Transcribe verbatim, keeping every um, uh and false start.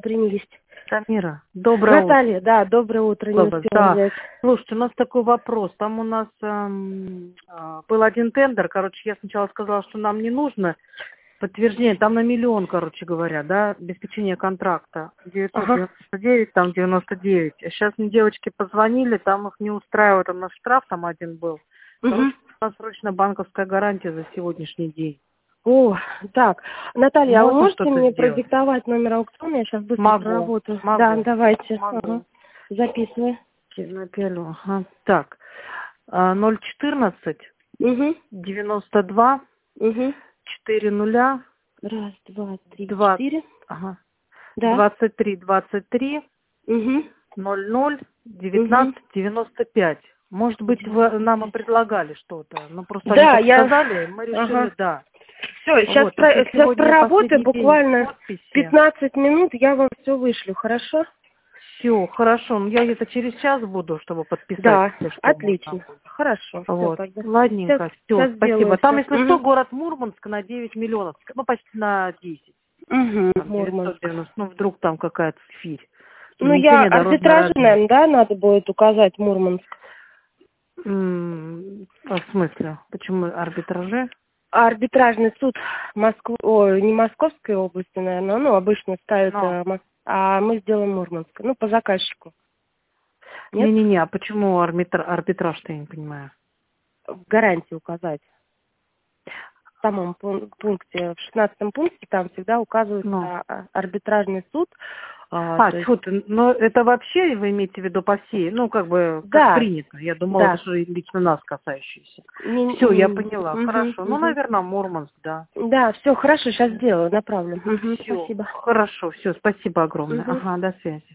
утренний есть. Тамира, доброе Наталья, да, доброе утро, не утро. успела Да. взять. Слушайте, у нас такой вопрос. Там у нас эм, а, был один тендер, короче, я сначала сказала, что нам не нужно подтверждение, там на миллион, короче говоря, да, обеспечение контракта. девятьсот девяносто девять, там девяносто девять. А сейчас мне девочки позвонили, там их не устраивает, там наш штраф там один был. Короче, Угу. у нас срочно банковская гарантия за сегодняшний день. О, так, Наталья, а вы Можно можете что-то мне сделать? продиктовать номер аукциона? Я сейчас быстро Могу, проработаю. могу, Да, давайте. могу. Ага. Записывай. Напялю, ага. Так, а, ноль четырнадцать Угу. девяносто два Угу. четыре нуля Раз, два, три, два, четыре. ага, Да. двадцать три двадцать три Угу. ноль ноль Угу. девятнадцать девяносто пять. Может быть, вы нам и предлагали что-то, но просто они Да, так я... сказали, мы решили, Ага. да. Все, сейчас, Вот, просто сейчас сегодня проработаю, последний день буквально подписи. пятнадцать минут, я вам все вышлю, хорошо? Все, хорошо. Ну, я где-то через час буду, чтобы подписать, Да, если что отлично. можно. Хорошо, все Вот, тогда. Сейчас, ладненько, все, сейчас спасибо. сделаю Там, все. если что, город Мурманск на девять миллионов, ну, почти на десять. Угу. Там девятьсот Мурманск. девяносто, ну, вдруг там какая-то фирь. Ну, я Внесение дорожной арбитражи, разметки. наверное, да, надо будет указать Мурманск. М, а в смысле? Почему арбитражи? А арбитражный суд Москвы, ой, не Московской области, наверное, ну, обычно ставят, Но. а, Мос- а мы сделаем Мурманск. Ну, по заказчику. Нет? Не-не-не, а почему арбитр... арбитраж-то я не понимаю? В гарантии указать. В самом пун- пункте, в шестнадцатом пункте там всегда указывается Ну. а, арбитражный суд. А, А, то есть... тьфу ты, но это вообще вы имеете в виду по всей, ну, как бы, как Да, принято. Я думала, это да. же лично нас касающееся. Не- Все, я не- поняла, мгм, хорошо. Ну, мгм. наверное, Мурманск, да. Да, все, хорошо, сейчас сделаю, направлю. Мгм, Все, спасибо. хорошо, все, спасибо огромное. Мгм. Ага, до связи.